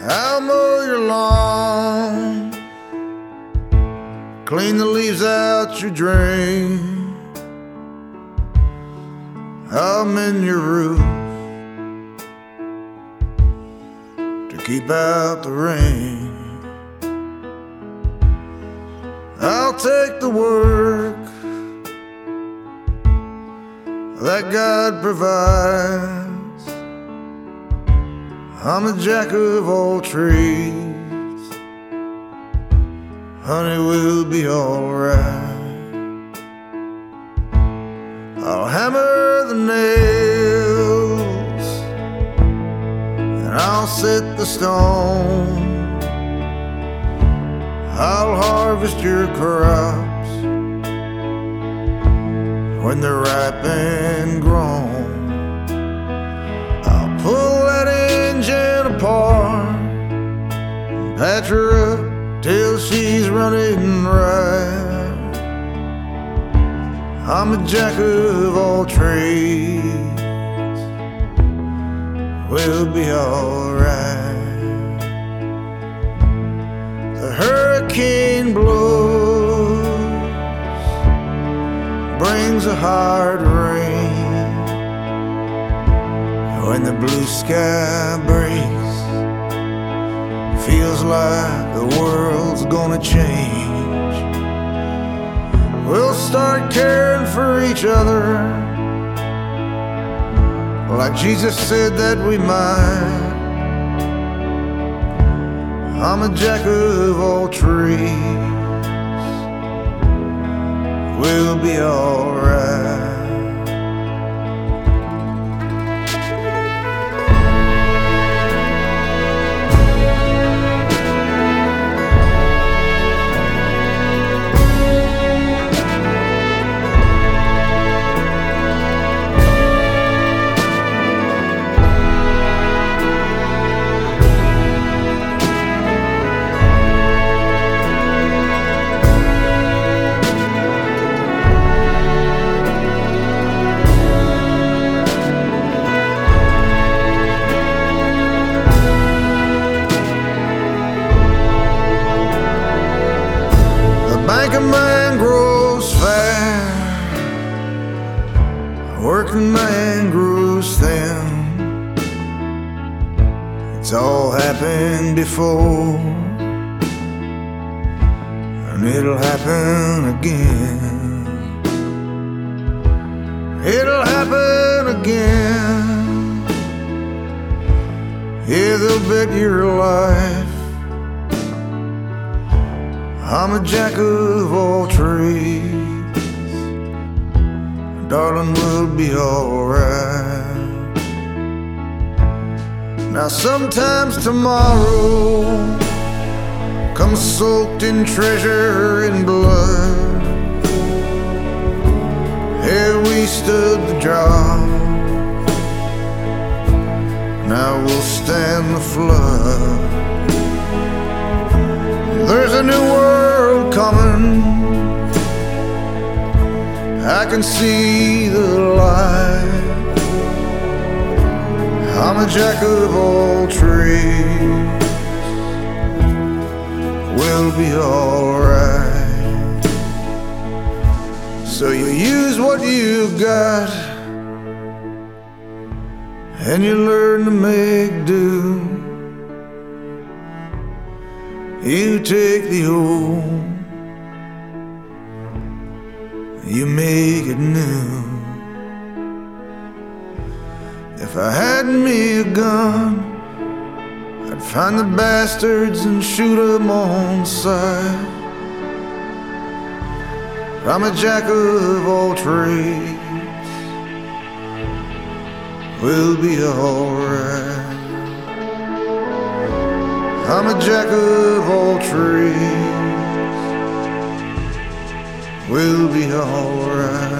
I'll mow your lawn, clean the leaves out your drain. I'll mend your roof to keep out the rain. I'll take the work that God provides. I'm a jack of all trades, honey, we'll be alright. I'll hammer the nails and I'll set the stone. I'll harvest your crops when they're ripe and grown. I'll pull that engine apart, patch her up till she's running right. I'm a jack of all trades, we'll be alright. The hurricane blows, brings a hard rain. When the blue sky breaks, feels like the world's gonna change. We'll start caring for each other like Jesus said that we might. I'm a jack of all trades, we'll be alright. Banking man grows fat, working man grows thin. It's all happened before, and it'll happen again. It'll happen again. Yeah, they'll bet your life I'm a jack of all trades, darling, we'll be alright. Now sometimes tomorrow comes soaked in treasure and blood. Here we stood the job, now we'll stand the flood. There's a new world coming, I can see the light. I'm a jack of all trades, we'll be alright. So you use what you got, and you learn to make do. You take the old, you make it new. If I had me a gun, I'd find the bastards and shoot them on sight. I'm a jack of all trades, we'll be alright. I'm a jack of all trades, we'll be alright.